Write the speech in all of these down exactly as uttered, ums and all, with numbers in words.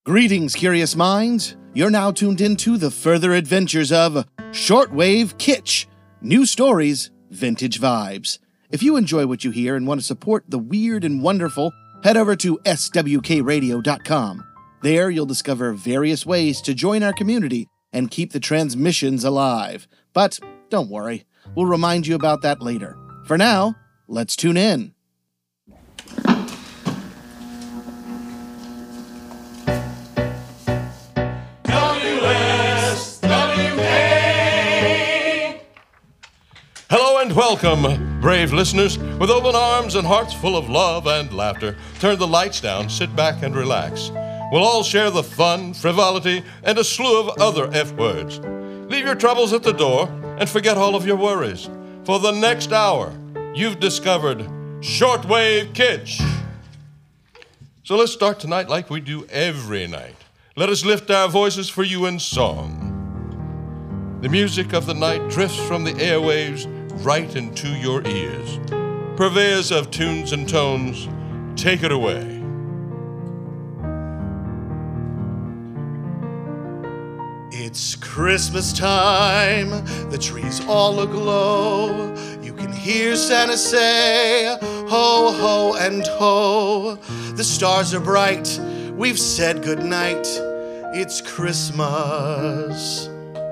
Greetings, curious minds. You're now tuned into the further adventures of Shortwave Kitsch. New stories, vintage vibes. If you enjoy what you hear and want to support the weird and wonderful, head over to S W K radio dot com. There you'll discover various ways to join our community and keep the transmissions alive. But don't worry, we'll remind you about that later. For now, let's tune in. Hello and welcome, brave listeners. With open arms and hearts full of love and laughter, turn the lights down, sit back and relax. We'll all share the fun, frivolity, and a slew of other F words. Leave your troubles at the door and forget all of your worries. For the next hour, you've discovered Shortwave Kitsch. So let's start tonight like we do every night. Let us lift our voices for you in song. The music of the night drifts from the airwaves right into your ears. Purveyors of tunes and tones, take it away. It's Christmas time, the trees all aglow. You can hear Santa say, ho, ho, and ho. The stars are bright, we've said goodnight. It's Christmas.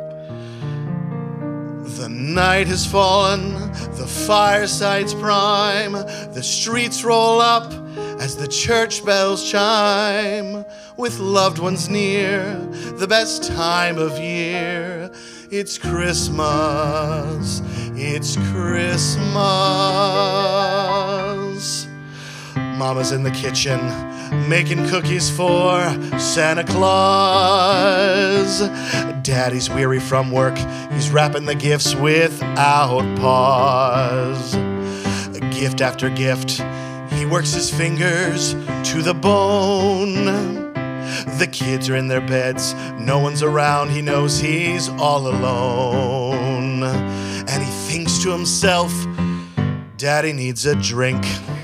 The night has fallen, the fireside's prime. The streets roll up as the church bells chime. With loved ones near, the best time of year. It's Christmas, it's Christmas. Mama's in the kitchen, making cookies for Santa Claus. Daddy's weary from work, he's wrapping the gifts without pause. Gift after gift, he works his fingers to the bone. The kids are in their beds, no one's around, he knows he's all alone. And he thinks to himself, Daddy needs a drink.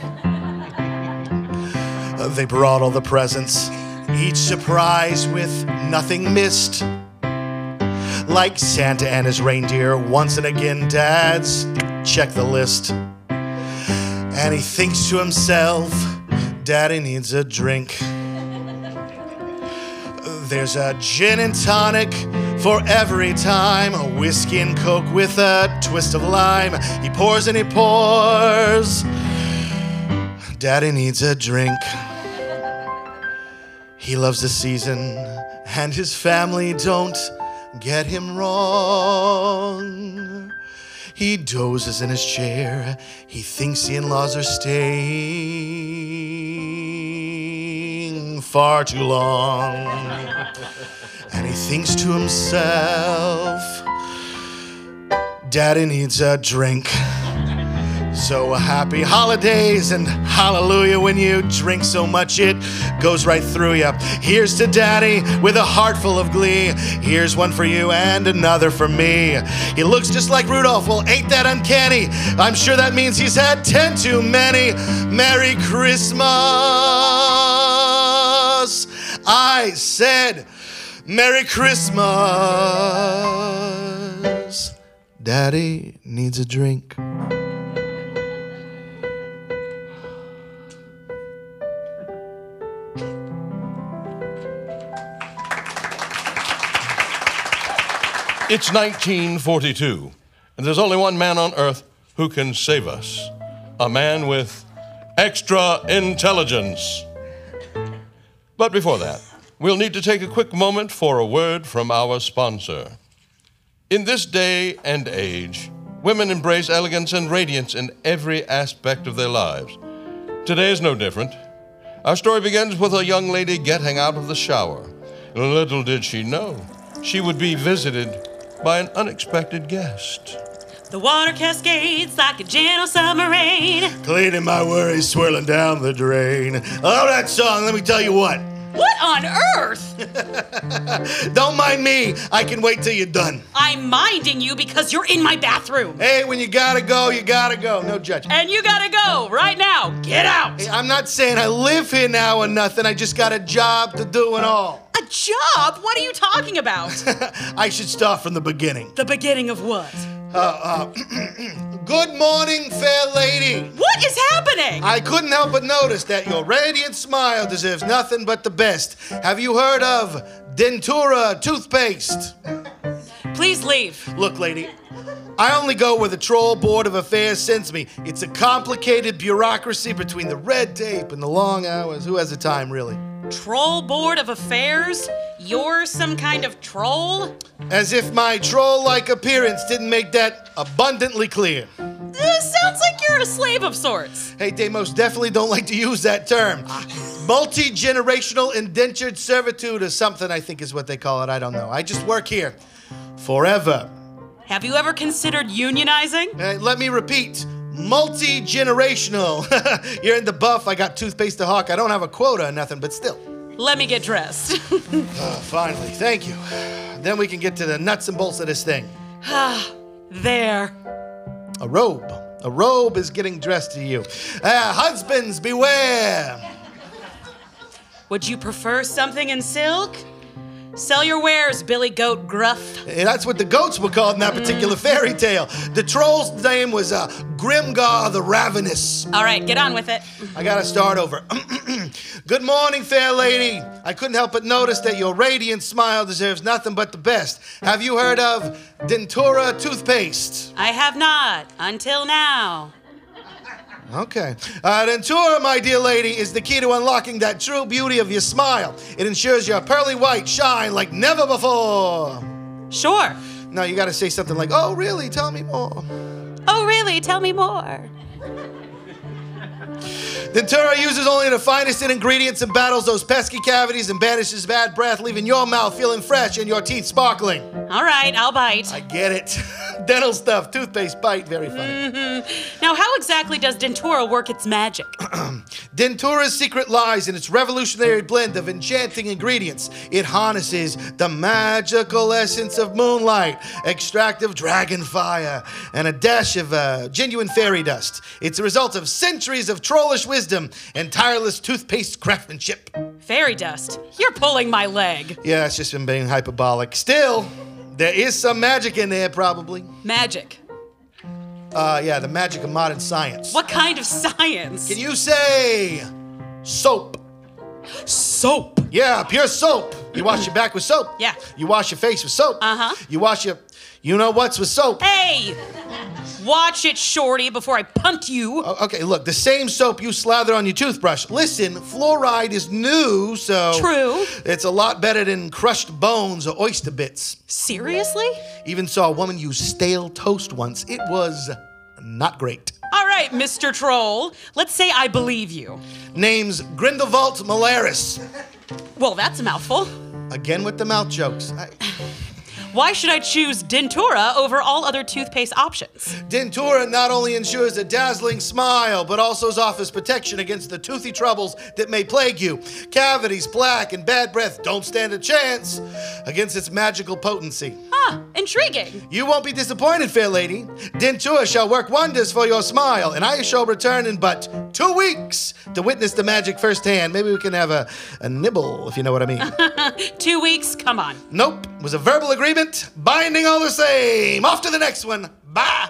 They brought all the presents, each surprise with nothing missed. Like Santa and his reindeer, once and again, dads, check the list. And he thinks to himself, Daddy needs a drink. There's a gin and tonic for every time, a whiskey and coke with a twist of lime. He pours and he pours. Daddy needs a drink. He loves the season and his family, don't get him wrong. He dozes in his chair, he thinks the in-laws are staying far too long. And he thinks to himself, Daddy needs a drink. So happy holidays and hallelujah when you drink so much it goes right through you. Here's to Daddy with a heart full of glee. Here's one for you and another for me. He looks just like Rudolph, well ain't that uncanny? I'm sure that means he's had ten too many. Merry Christmas. I said Merry Christmas. Daddy needs a drink. It's nineteen forty-two, and there's only one man on earth who can save us. A man with extra intelligence. But before that, we'll need to take a quick moment for a word from our sponsor. In this day and age, women embrace elegance and radiance in every aspect of their lives. Today is no different. Our story begins with a young lady getting out of the shower. Little did she know, she would be visited by an unexpected guest. The water cascades like a gentle submarine, cleaning my worries, swirling down the drain. I love that song, let me tell you what. What on earth? Don't mind me. I can wait till you're done. I'm minding you because you're in my bathroom. Hey, when you gotta go, you gotta go. No judgment. And you gotta go right now. Get out. Hey, I'm not saying I live here now or nothing. I just got a job to do and all. A job? What are you talking about? I should start from the beginning. The beginning of what? Uh, uh, good morning, fair lady. What is happening? I couldn't help but notice that your radiant smile deserves nothing but the best. Have you heard of Dentura toothpaste? Please leave. Look, lady, I only go where the Troll Board of Affairs sends me. It's a complicated bureaucracy between the red tape and the long hours. Who has the time, really? Troll Board of Affairs? You're some kind of troll? As if my troll-like appearance didn't make that abundantly clear. Uh, sounds like you're a slave of sorts. Hey, they most definitely don't like to use that term. Multi-generational indentured servitude or something, I think is what they call it. I don't know. I just work here. Forever. Have you ever considered unionizing? Uh, let me repeat. Multi-generational. You're in the buff. I got toothpaste to hawk. I don't have a quota or nothing, but still. Let me get dressed. uh, finally, thank you. Then we can get to the nuts and bolts of this thing. There. A robe. A robe is getting dressed to you. Uh, husbands, beware. Would you prefer something in silk? Sell your wares, Billy Goat Gruff. Uh, that's what the goats were called in that particular fairy tale. The troll's name was uh, Grimgar the Ravenous. All right, get on with it. I gotta start over. Good morning, fair lady. I couldn't help but notice that your radiant smile deserves nothing but the best. Have you heard of Dentura toothpaste? I have not, until now. Okay. Uh, Dentura, my dear lady, is the key to unlocking that true beauty of your smile. It ensures your pearly white shine like never before. Sure. Now you gotta say something like, oh, really? Tell me more. Oh, really? Tell me more. Dentura uses only the finest in ingredients and battles those pesky cavities and banishes bad breath, leaving your mouth feeling fresh and your teeth sparkling. All right, I'll bite. I get it. Dental stuff, toothpaste bite, very funny. Mm-hmm. Now, how exactly does Dentura work its magic? Dentura's secret lies in its revolutionary blend of enchanting ingredients. It harnesses the magical essence of moonlight, extract of dragon fire, and a dash of uh, genuine fairy dust. It's a result of centuries of trollish wisdom and tireless toothpaste craftsmanship. Fairy dust? You're pulling my leg. Yeah, it's just been being hyperbolic. Still, there is some magic in there, probably. Magic? Uh, yeah, the magic of modern science. What kind of science? Can you say soap? Soap? Yeah, pure soap. You wash your back with soap. Yeah. You wash your face with soap. Uh-huh. You wash your, you know what's with soap. Hey! Watch it, shorty, before I punt you. O- Okay, look, the same soap you slather on your toothbrush. Listen, fluoride is new, so... True. It's a lot better than crushed bones or oyster bits. Seriously? Even saw a woman use stale toast once. It was not great. All right, Mister Troll. Let's say I believe you. Name's Grindelwald Malaris. Well, that's a mouthful. Again with the mouth jokes. I... Why should I choose Dentura over all other toothpaste options? Dentura not only ensures a dazzling smile, but also offers protection against the toothy troubles that may plague you. Cavities, plaque, and bad breath don't stand a chance against its magical potency. Huh, intriguing. You won't be disappointed, fair lady. Dentura shall work wonders for your smile, and I shall return in but two weeks to witness the magic firsthand. Maybe we can have a, a nibble, if you know what I mean. Two weeks? Come on. Nope. It was a verbal agreement. Binding all the same. Off to the next one. Bye.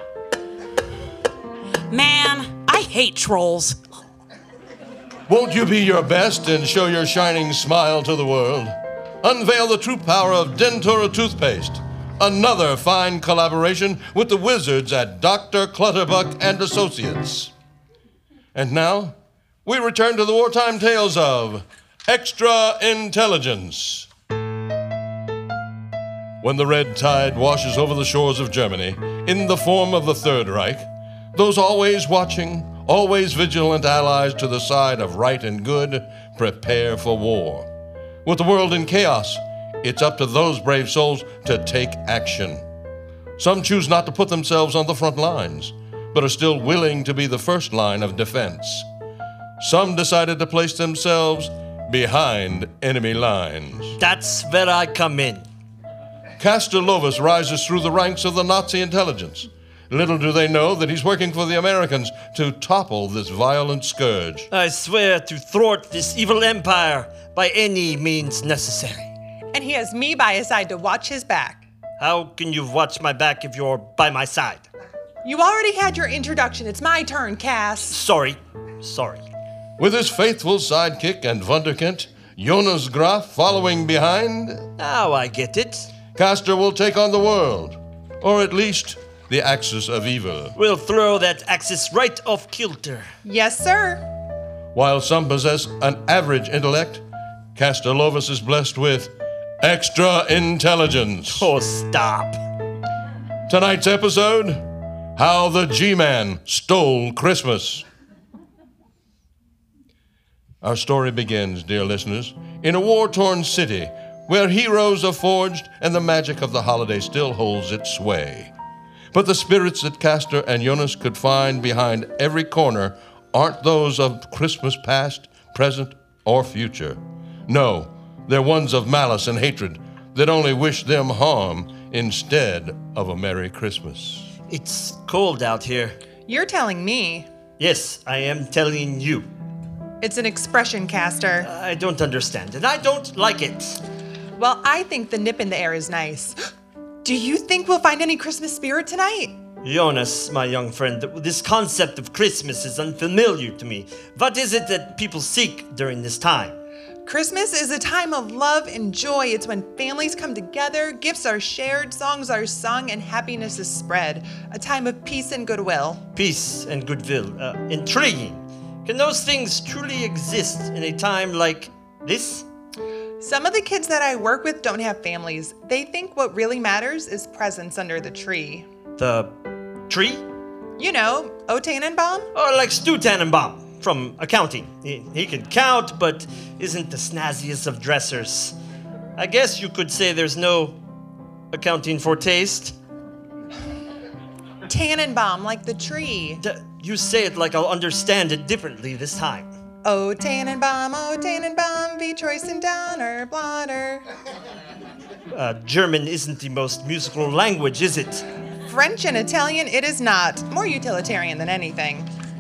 Man, I hate trolls. Won't you be your best and show your shining smile to the world? Unveil the true power of Dentura toothpaste. Another fine collaboration with the wizards at Doctor Clutterbuck and Associates. And now, we return to the wartime tales of Extra Intelligence. When the red tide washes over the shores of Germany in the form of the Third Reich, those always watching, always vigilant allies to the side of right and good prepare for war. With the world in chaos, it's up to those brave souls to take action. Some choose not to put themselves on the front lines, but are still willing to be the first line of defense. Some decided to place themselves behind enemy lines. That's where I come in. Castor Lovus rises through the ranks of the Nazi intelligence. Little do they know that he's working for the Americans to topple this violent scourge. I swear to thwart this evil empire by any means necessary. And he has me by his side to watch his back. How can you watch my back if you're by my side? You already had your introduction. It's my turn, Cass. Sorry. Sorry. With his faithful sidekick and wunderkind, Jonas Graf following behind, Now I get it. Castor will take on the world, or at least the axis of evil. We'll throw that axis right off kilter. Yes, sir. While some possess an average intellect, Castor Lovus is blessed with extra intelligence. Oh, stop. Tonight's episode, How the G-Man Stole Christmas. Our story begins, dear listeners, in a war-torn city where heroes are forged and the magic of the holiday still holds its sway. But the spirits that Castor and Jonas could find behind every corner aren't those of Christmas past, present, or future. No, they're ones of malice and hatred that only wish them harm instead of a Merry Christmas. It's cold out here. You're telling me. Yes, I am telling you. It's an expression, Castor. I don't understand, and I don't like it. Well, I think the nip in the air is nice. Do you think we'll find any Christmas spirit tonight? Jonas, my young friend, this concept of Christmas is unfamiliar to me. What is it that people seek during this time? Christmas is a time of love and joy. It's when families come together, gifts are shared, songs are sung, and happiness is spread. A time of peace and goodwill. Peace and goodwill. Uh, intriguing. Can those things truly exist in a time like this? Some of the kids that I work with don't have families. They think what really matters is presents under the tree. The tree? You know, O Tannenbaum? Or like Stu Tannenbaum from accounting. He, he can count, but isn't the snazziest of dressers. I guess you could say there's no accounting for taste. Tannenbaum, like the tree. D- you say it like I'll understand it differently this time. O Tannenbaum, O Tannenbaum, wie Troysen Downer, Blotter. Uh, German isn't the most musical language, is it? French and Italian, it is not. More utilitarian than anything.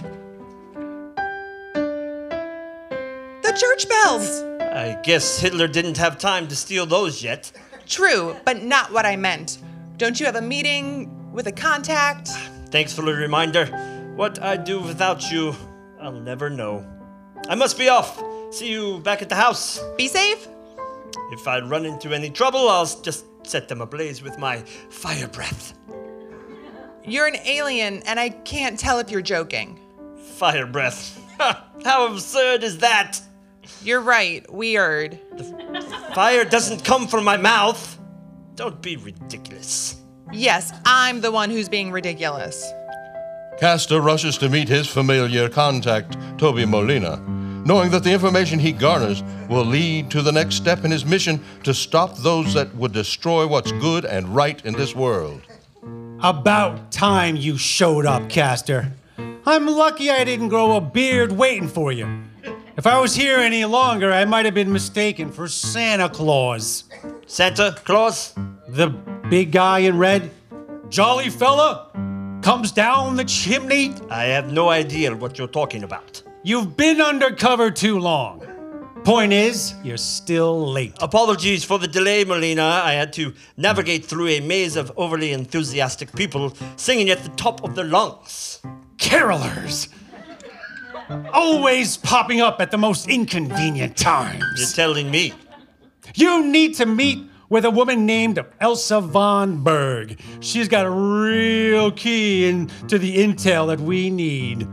The church bells! I guess Hitler didn't have time to steal those yet. True, but not what I meant. Don't you have a meeting with a contact? Thanks for the reminder. What I'd do without you, I'll never know. I must be off. See you back at the house. Be safe. If I run into any trouble, I'll just set them ablaze with my fire breath. You're an alien, and I can't tell if you're joking. Fire breath. How absurd is that? You're right, weird. Fire doesn't come from my mouth. Don't be ridiculous. Yes, I'm the one who's being ridiculous. Castor rushes to meet his familiar contact, Toby Molina, knowing that the information he garners will lead to the next step in his mission to stop those that would destroy what's good and right in this world. About time you showed up, Castor. I'm lucky I didn't grow a beard waiting for you. If I was here any longer, I might have been mistaken for Santa Claus. Santa Claus? The big guy in red, jolly fella, comes down the chimney. I have no idea what you're talking about. You've been undercover too long. Point is, you're still late. Apologies for the delay, Molina. I had to navigate through a maze of overly enthusiastic people singing at the top of their lungs. Carolers. Always popping up at the most inconvenient You're times. telling me. You need to meet with a woman named Elsa von Berg. She's got a real key into the intel that we need.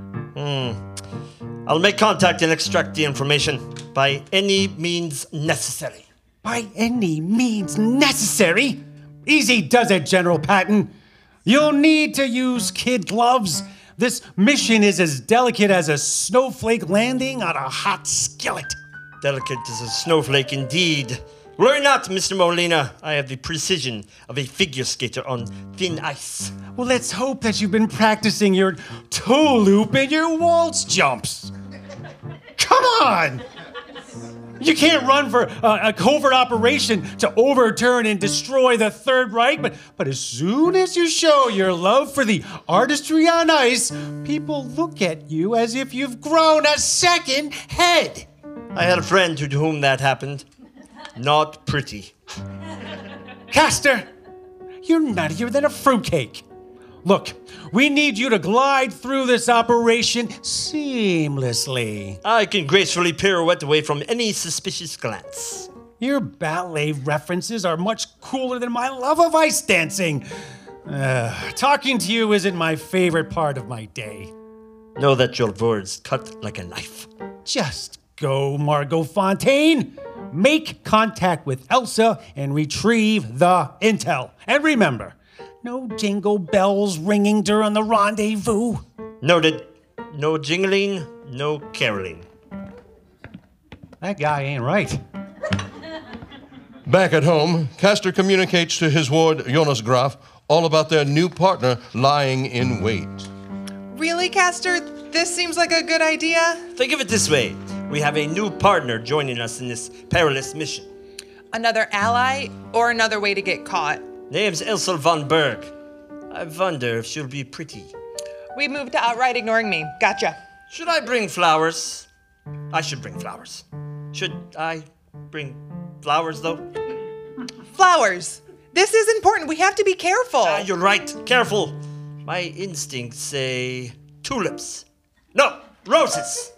I'll make contact and extract the information by any means necessary. By any means necessary? Easy does it, General Patton. You'll need to use kid gloves. This mission is as delicate as a snowflake landing on a hot skillet. Delicate as a snowflake indeed. Worry not, Mister Molina. I have the precision of a figure skater on thin ice. Well, let's hope that you've been practicing your toe loop and your waltz jumps. Come on! You can't run for a, a covert operation to overturn and destroy the Third Reich, but, but as soon as you show your love for the artistry on ice, people look at you as if you've grown a second head. I had a friend to whom that happened. Not pretty. Castor, you're nuttier than a fruitcake. Look, we need you to glide through this operation seamlessly. I can gracefully pirouette away from any suspicious glance. Your ballet references are much cooler than my love of ice dancing. Uh, talking to you isn't my favorite part of my day. Know that your words cut like a knife. Just go, Margot Fontaine. Make contact with Elsa and retrieve the intel. And remember, no jingle bells ringing during the rendezvous. Noted. No jingling, no caroling. That guy ain't right. Back at home, Castor communicates to his ward, Jonas Graf, all about their new partner lying in wait. Really, Castor? This seems like a good idea. Think of it this way. We have a new partner joining us in this perilous mission. Another ally or another way to get caught? Name's Elsa von Berg. I wonder if she'll be pretty. We moved to outright ignoring me. Gotcha. Should I bring flowers? I should bring flowers. Should I bring flowers, though? Flowers. This is important. We have to be careful. Ah, you're right. Careful. My instincts say tulips. No, roses.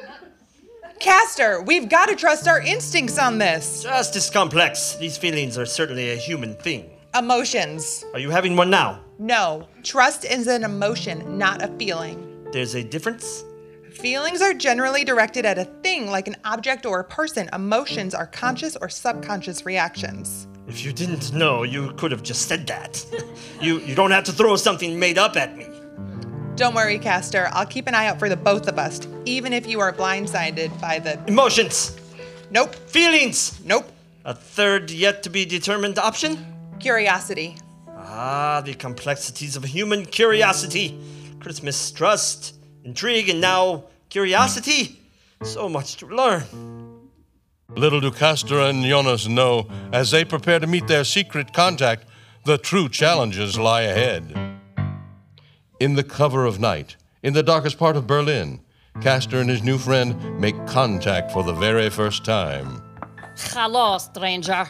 Castor, we've got to trust our instincts on this. Just as complex. These feelings are certainly a human thing. Emotions. Are you having one now? No, trust is an emotion, not a feeling. There's a difference? Feelings are generally directed at a thing like an object or a person. Emotions are conscious or subconscious reactions. If you didn't know, you could have just said that. you, you don't have to throw something made up at me. Don't worry, Castor. I'll keep an eye out for the both of us, even if you are blindsided by the... Emotions. Nope. Feelings. Nope. A third yet to be determined option? Curiosity. Ah, the complexities of human curiosity. Christmas, trust, intrigue, and now curiosity. So much to learn. Little do Castor and Jonas know, as they prepare to meet their secret contact, the true challenges lie ahead. In the cover of night, in the darkest part of Berlin, Castor and his new friend make contact for the very first time. Hello, stranger.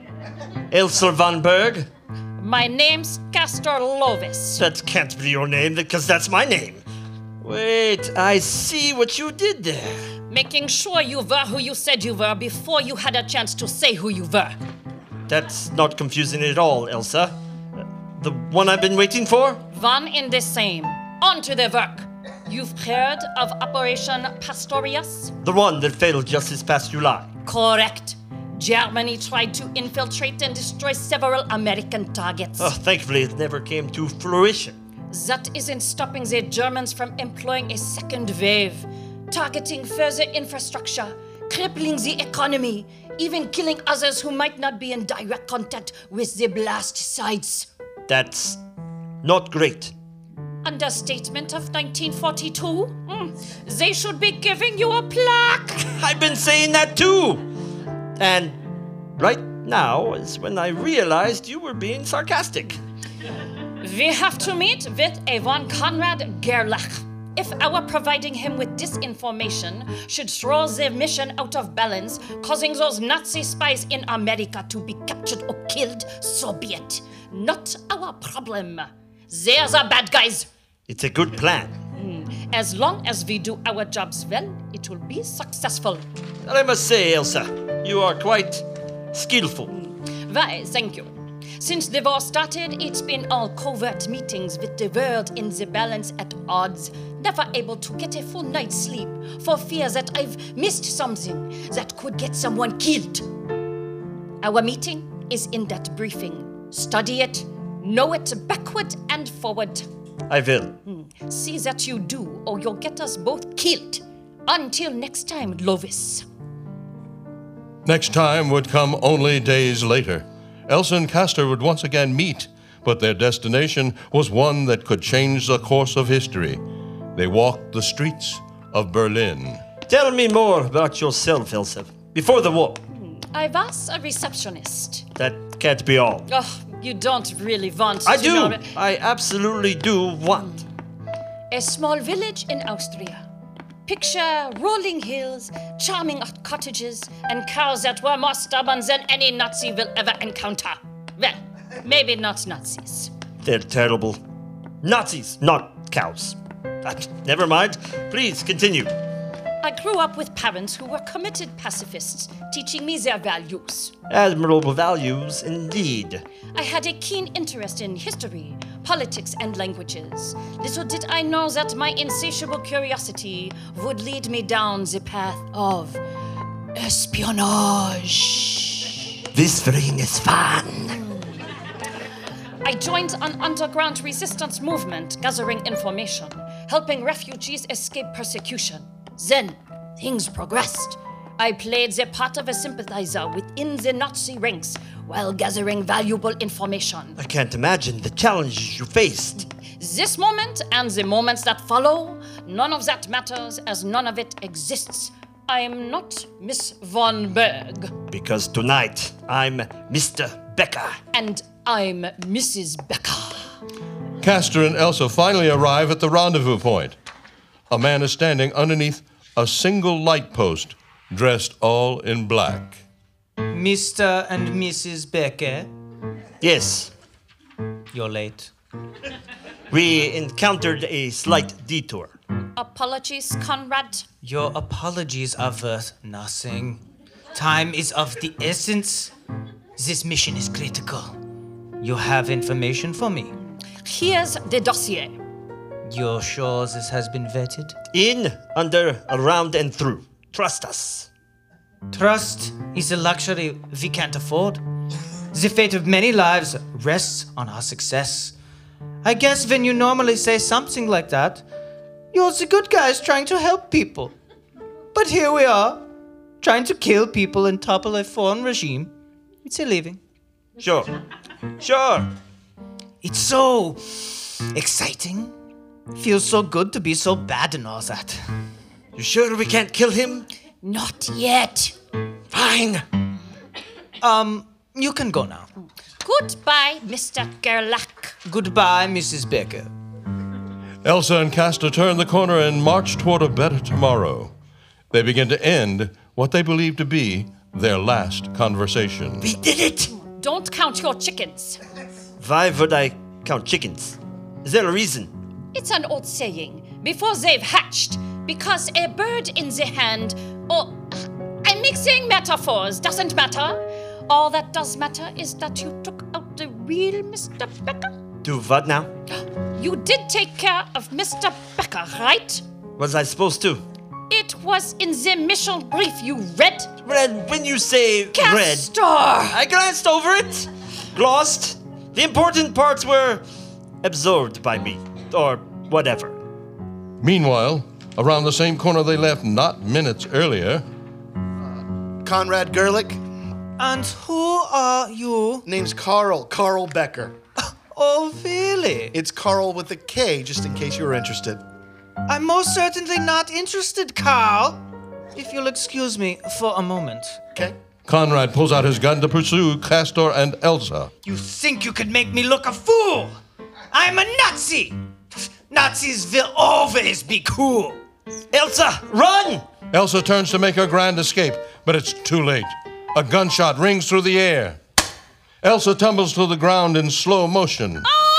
Elsa von Berg? My name's Castor Lovis. That can't be your name, because that's my name. Wait, I see what you did there. Making sure you were who you said you were before you had a chance to say who you were. That's not confusing at all, Elsa. The one I've been waiting for? One in the same. On to the work. You've heard of Operation Pastorius? The one that failed just this past July. Correct. Germany tried to infiltrate and destroy several American targets. Oh, thankfully, it never came to fruition. That isn't stopping the Germans from employing a second wave, targeting further infrastructure, crippling the economy, even killing others who might not be in direct contact with the blast sites. That's not great. Understatement of nineteen forty-two? Mm. They should be giving you a plaque. I've been saying that too. And right now is when I realized you were being sarcastic. We have to meet with a one Konrad Gerlach. If our providing him with disinformation should throw the mission out of balance, causing those Nazi spies in America to be captured or killed, so be it. Not our problem. They're the bad guys. It's a good plan. Mm. As long as we do our jobs well, it will be successful. And I must say, Elsa, you are quite skillful. Why, thank you. Since the war started, it's been all covert meetings with the world in the balance at odds, never able to get a full night's sleep for fear that I've missed something that could get someone killed. Our meeting is in that briefing. Study it, know it backward and forward. I will. Hmm. See that you do, or you'll get us both killed. Until next time, Lovis. Next time would come only days later. Elsa and Castor would once again meet, but their destination was one that could change the course of history. They walked the streets of Berlin. Tell me more about yourself, Elsa. before the war. I was a receptionist. That can't be all. Oh, you don't really want I to do. know. I absolutely do want. A small village in Austria. Picture rolling hills, charming cottages, and cows that were more stubborn than any Nazi will ever encounter. Well, maybe not Nazis. They're terrible. Nazis, not cows. Uh, never mind. Please continue. I grew up with parents who were committed pacifists, teaching me their values. Admirable values, indeed. I had a keen interest in history, politics, and languages. Little did I know that my insatiable curiosity would lead me down the path of espionage. Whispering is fun. I joined an underground resistance movement, gathering information, helping refugees escape persecution. Then, things progressed. I played the part of a sympathizer within the Nazi ranks while gathering valuable information. I can't imagine the challenges you faced. This moment and the moments that follow, none of that matters as none of it exists. I am not Miss Von Berg. Because tonight, I'm Mister Becker. And I'm Missus Becker. Castor and Elsa finally arrive at the rendezvous point. A man is standing underneath a single light post, dressed all in black. Mister and Missus Becker, Yes, you're late. we encountered a slight detour. Apologies, Conrad. Your apologies are worth nothing. Time is of the essence. This mission is critical. You have information for me. Here's the dossier. You're sure this has been vetted? In, under, around, and through. Trust us. Trust is a luxury we can't afford. The fate of many lives rests on our success. I guess when you normally say something like that, you're the good guys trying to help people. But here we are, trying to kill people and topple a foreign regime. It's a living. Sure. Sure. It's so exciting. Feels so good to be so bad and all that. You sure we can't kill him? Not yet. Fine. Um, you can go now. Goodbye, Mister Gerlach. Goodbye, Missus Becker. Elsa and Castor turn the corner and march toward a better tomorrow. They begin to end what they believe to be their last conversation. We did it! Don't count your chickens. Why would I count chickens? Is there a reason? It's an old saying. Before they've hatched, because a bird in the hand, or I'm mixing metaphors, doesn't matter. All that does matter is that you took out the real Mister Becker. Do what now? You did take care of Mister Becker, right? Was I supposed to? It was in the mission brief you read. Red, when you say red, Castor! I glanced over it, glossed. The important parts were absorbed by me, or whatever. Meanwhile, around the same corner they left not minutes earlier, Conrad Gerlich. And who are you? Name's Carl. Carl Becker. Oh, really? It's Carl with a K, just in case you were interested. I'm most certainly not interested, Carl. If you'll excuse me for a moment. Okay? Conrad pulls out his gun to pursue Castor and Elsa. You think you could make me look a fool? I'm a Nazi! Nazis will always be cool. Elsa, run! Elsa turns to make her grand escape, but it's too late. A gunshot rings through the air. Elsa tumbles to the ground in slow motion.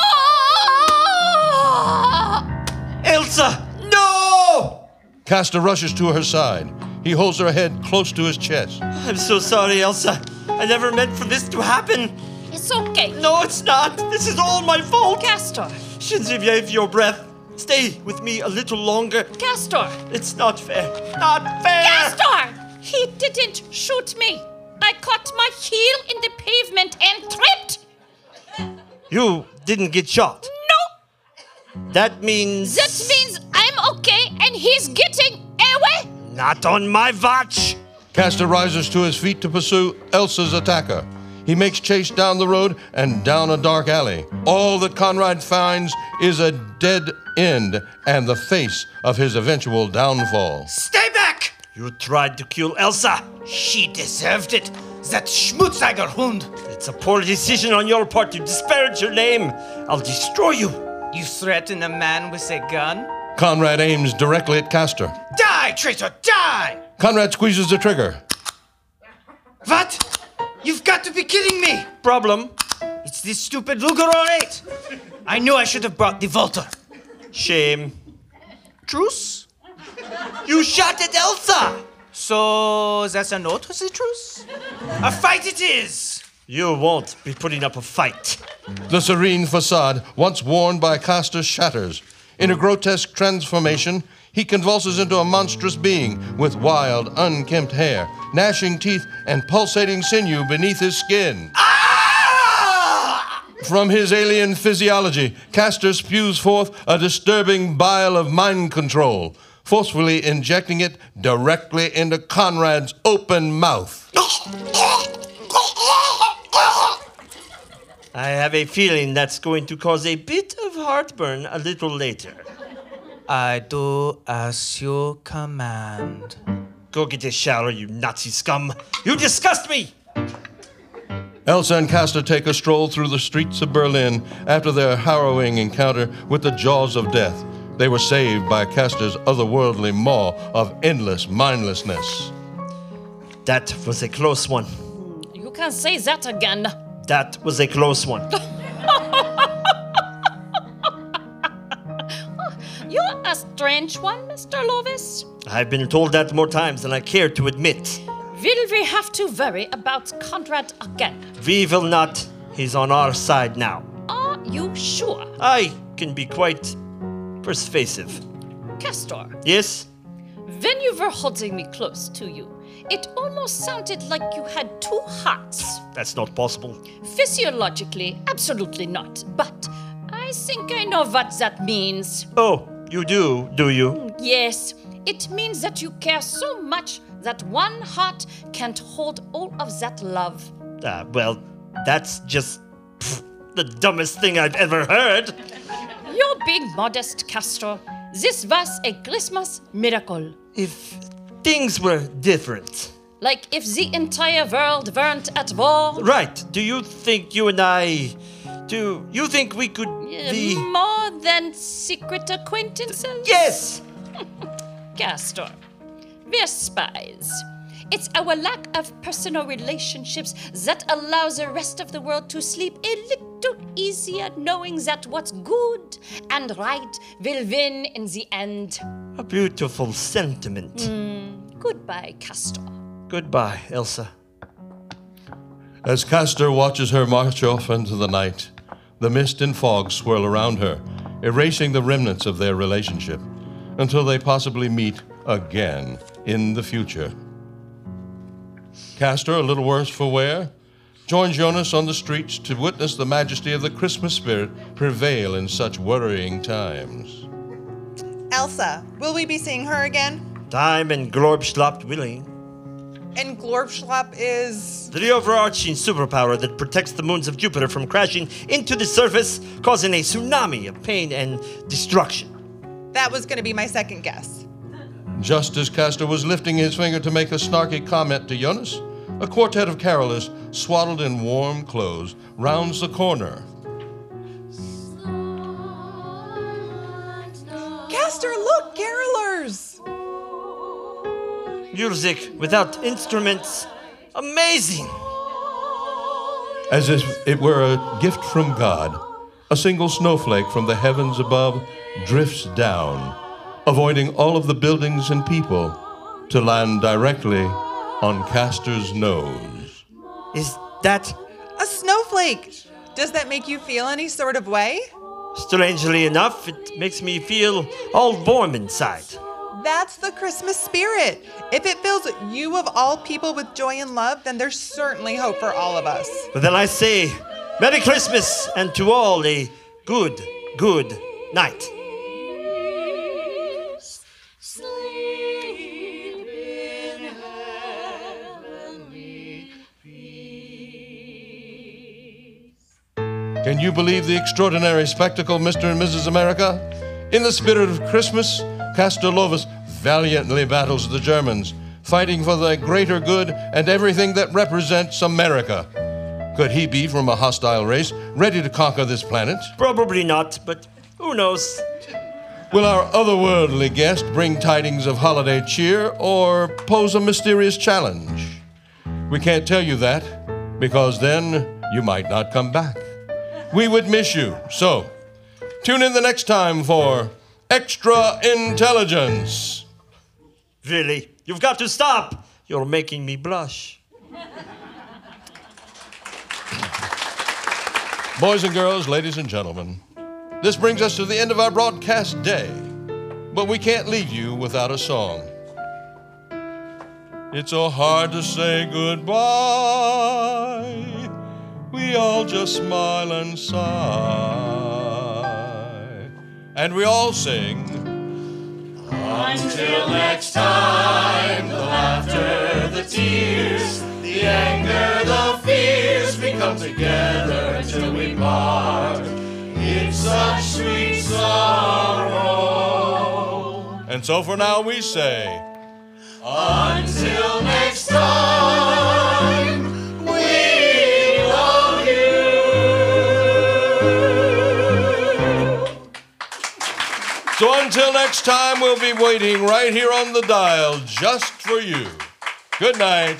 Elsa, no! Castor rushes to her side. He holds her head close to his chest. I'm so sorry, Elsa. I never meant for this to happen. It's okay. No, it's not. This is all my fault. Castor! Genevieve, your breath. Stay with me a little longer. Castor! It's not fair. Not fair! Castor! He didn't shoot me. I caught my heel in the pavement and tripped. You didn't get shot. No! That means... That means I'm okay and he's getting away. Not on my watch. Castor rises to his feet to pursue Elsa's attacker. He makes chase down the road and down a dark alley. All that Conrad finds is a dead end and the face of his eventual downfall. Stay back! You tried to kill Elsa. She deserved it. That Schmutziger Hund. It's a poor decision on your part to disparage her name. I'll destroy you. You threaten a man with a gun? Conrad aims directly at Castor. Die, traitor, die! Conrad squeezes the trigger. What? You've got to be kidding me! Problem? It's this stupid Luger R eight. I knew I should have brought the Volta. Shame. Truce? You shot at Elsa! So that's a note was a truce? A fight it is! You won't be putting up a fight. The serene facade, once worn by Castor, shatters. In a grotesque transformation, he convulses into a monstrous being with wild, unkempt hair, gnashing teeth, and pulsating sinew beneath his skin. Ah! From his alien physiology, Castor spews forth a disturbing bile of mind control, forcefully injecting it directly into Conrad's open mouth. I have a feeling that's going to cause a bit of heartburn a little later. I do as you command. Go get a shower, you Nazi scum. You disgust me! Elsa and Castor take a stroll through the streets of Berlin after their harrowing encounter with the jaws of death. They were saved by Castor's otherworldly maw of endless mindlessness. That was a close one. You can say that again. That was a close one. You're a strange one, Mister Lovis. I've been told that more times than I care to admit. Will we have to worry about Conrad again? We will not. He's on our side now. Are you sure? I can be quite persuasive. Castor, Yes? when you were holding me close to you, it almost sounded like you had two hearts. That's not possible. Physiologically, absolutely not. But I think I know what that means. Oh, you do, do you? Yes, it means that you care so much that one heart can't hold all of that love. Ah, well, that's just pff, the dumbest thing I've ever heard. You're being modest, Castor. This was a Christmas miracle. If things were different. Like if the entire world weren't at war. Right, do you think you and I... Do you think we could Uh, be... More than secret acquaintances? Yes! Castor, we're spies. It's our lack of personal relationships that allows the rest of the world to sleep a little easier, knowing that what's good and right will win in the end. A beautiful sentiment. Goodbye, Castor. Goodbye, Elsa. As Castor watches her march off into the night, the mist and fog swirl around her, erasing the remnants of their relationship, until they possibly meet again in the future. Castor, a little worse for wear, joins Jonas on the streets to witness the majesty of the Christmas spirit prevail in such worrying times. Elsa, will we be seeing her again? Time and Glorbschlapp willing. And Glorbschlapp is... The overarching superpower that protects the moons of Jupiter from crashing into the surface, causing a tsunami of pain and destruction. That was going to be my second guess. Just as Castor was lifting his finger to make a snarky comment to Jonas, a quartet of carolers, swaddled in warm clothes, rounds the corner. Castor, look, carolers! Music without instruments. Amazing! As if it were a gift from God, a single snowflake from the heavens above drifts down, avoiding all of the buildings and people, to land directly on Castor's nose. Is that... A snowflake! Does that make you feel any sort of way? Strangely enough, it makes me feel all warm inside. That's the Christmas spirit. If it fills you of all people with joy and love, then there's certainly hope for all of us. But then I say, Merry Christmas, and to all a good, good night. Can you believe the extraordinary spectacle, Mister and Missus America? In the spirit of Christmas, Castor Lovis valiantly battles the Germans, fighting for the greater good and everything that represents America. Could he be from a hostile race, ready to conquer this planet? Probably not, but who knows? Will our otherworldly guest bring tidings of holiday cheer or pose a mysterious challenge? We can't tell you that, because then you might not come back. We would miss you, so tune in the next time for Extra Intelligence. Really? You've got to stop! You're making me blush. Boys and girls, ladies and gentlemen, this brings us to the end of our broadcast day, but we can't leave you without a song. It's so hard to say goodbye. We all just smile and sigh. And we all sing, until next time, the laughter, the tears, the anger, the fears, we come together till we part. It's such sweet sorrow. And so for now we say, until next time, we love you. So until next time, we'll be waiting right here on the dial just for you. Good night.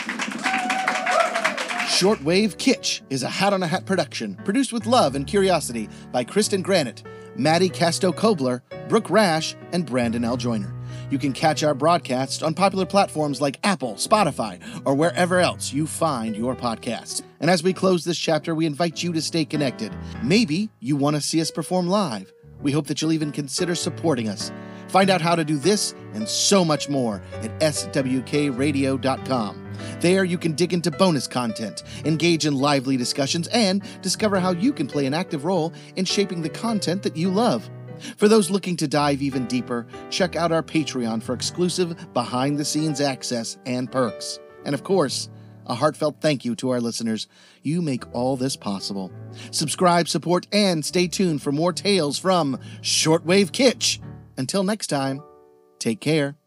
Shortwave Kitsch is a Hat on a Hat production, produced with love and curiosity by Kristen Granite, Maddie Casto-Kobler, Brooke Rash, and Brandon L. Joyner. You can catch our broadcast on popular platforms like Apple, Spotify, or wherever else you find your podcasts. And as we close this chapter, we invite you to stay connected. Maybe you want to see us perform live. We hope that you'll even consider supporting us. Find out how to do this and so much more at S W K radio dot com. There you can dig into bonus content, engage in lively discussions, and discover how you can play an active role in shaping the content that you love. For those looking to dive even deeper, check out our Patreon for exclusive behind-the-scenes access and perks. And of course, a heartfelt thank you to our listeners. You make all this possible. Subscribe, support, and stay tuned for more tales from Shortwave Kitsch. Until next time, take care.